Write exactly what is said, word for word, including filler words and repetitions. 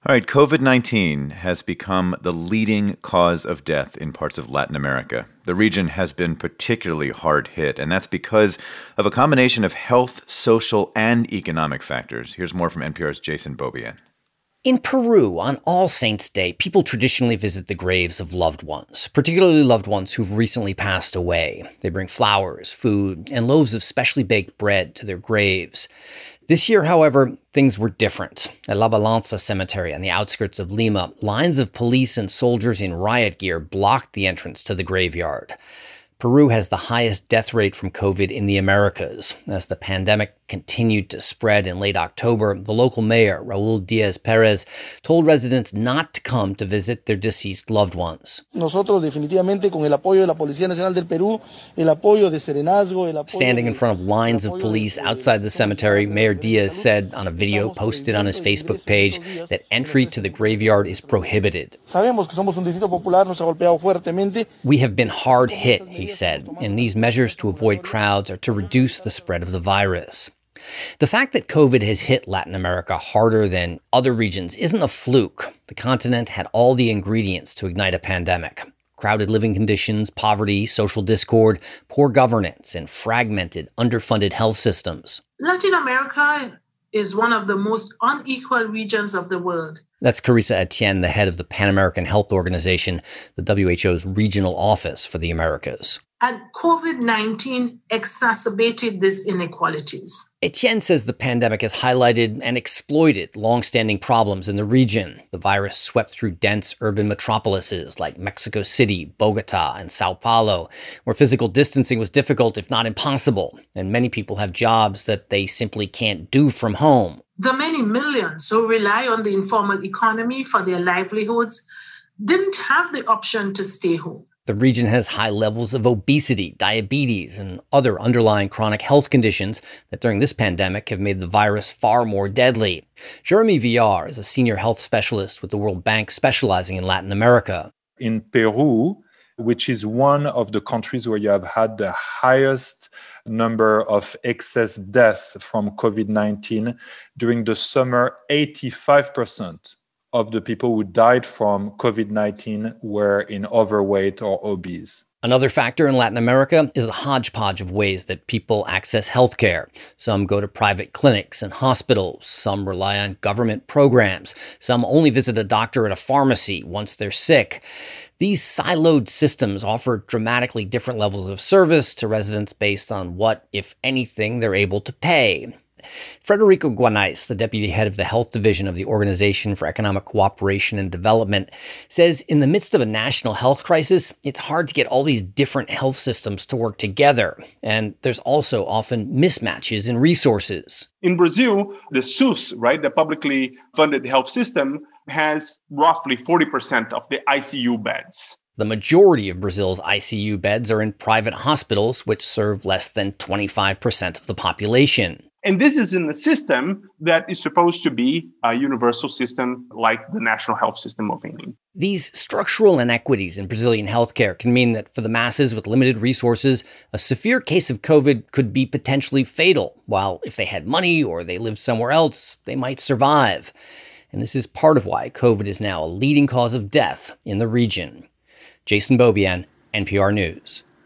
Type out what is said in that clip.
All right, COVID nineteen has become the leading cause of death in parts of Latin America. The region has been particularly hard hit, and that's because of a combination of health, social, and economic factors. Here's more from N P R's Jason Beaubien. In Peru, on All Saints' Day, people traditionally visit the graves of loved ones, particularly loved ones who've recently passed away. They bring flowers, food, and loaves of specially baked bread to their graves. This year, however, things were different. At La Balanza Cemetery on the outskirts of Lima, lines of police and soldiers in riot gear blocked the entrance to the graveyard. Peru has the highest death rate from COVID in the Americas. As the pandemic continued to spread in late October, the local mayor, Raul Diaz Perez, told residents not to come to visit their deceased loved ones. Nosotros definitivamente con el apoyo de la Policía Nacional del Perú, el apoyo de Serenazgo, el apoyo Standing in front of lines of police outside the cemetery, Mayor Diaz said on a video posted on his Facebook page that entry to the graveyard is prohibited. Sabemos que somos un distrito popular, nos ha golpeado fuertemente. We have been hard hit, he said, and these measures to avoid crowds are to reduce the spread of the virus. The fact that COVID has hit Latin America harder than other regions isn't a fluke. The continent had all the ingredients to ignite a pandemic. Crowded living conditions, poverty, social discord, poor governance, and fragmented, underfunded health systems. Latin America is one of the most unequal regions of the world. That's Carissa Etienne, the head of the Pan American Health Organization, the W H O's regional office for the Americas. And COVID nineteen exacerbated these inequalities. Etienne says the pandemic has highlighted and exploited long-standing problems in the region. The virus swept through dense urban metropolises like Mexico City, Bogota, and Sao Paulo, where physical distancing was difficult, if not impossible, and many people have jobs that they simply can't do from home. The many millions who rely on the informal economy for their livelihoods didn't have the option to stay home. The region has high levels of obesity, diabetes, and other underlying chronic health conditions that during this pandemic have made the virus far more deadly. Jeremy Villar is a senior health specialist with the World Bank specializing in Latin America. In Peru, which is one of the countries where you have had the highest number of excess deaths from COVID nineteen, during the summer, eighty-five percent of the people who died from COVID nineteen were in overweight or obese. Another factor in Latin America is the hodgepodge of ways that people access healthcare. Some go to private clinics and hospitals. Some rely on government programs. Some only visit a doctor at a pharmacy once they're sick. These siloed systems offer dramatically different levels of service to residents based on what, if anything, they're able to pay. Frederico Guanais, the deputy head of the health division of the Organization for Economic Cooperation and Development, says in the midst of a national health crisis, it's hard to get all these different health systems to work together. And there's also often mismatches in resources. In Brazil, the SUS, right, the publicly funded health system, has roughly forty percent of the I C U beds. The majority of Brazil's I C U beds are in private hospitals, which serve less than twenty-five percent of the population. And this is in the system that is supposed to be a universal system like the national health system of England. These structural inequities in Brazilian healthcare can mean that for the masses with limited resources, a severe case of COVID could be potentially fatal, while if they had money or they lived somewhere else, they might survive. And this is part of why COVID is now a leading cause of death in the region. Jason Beaubien, N P R News.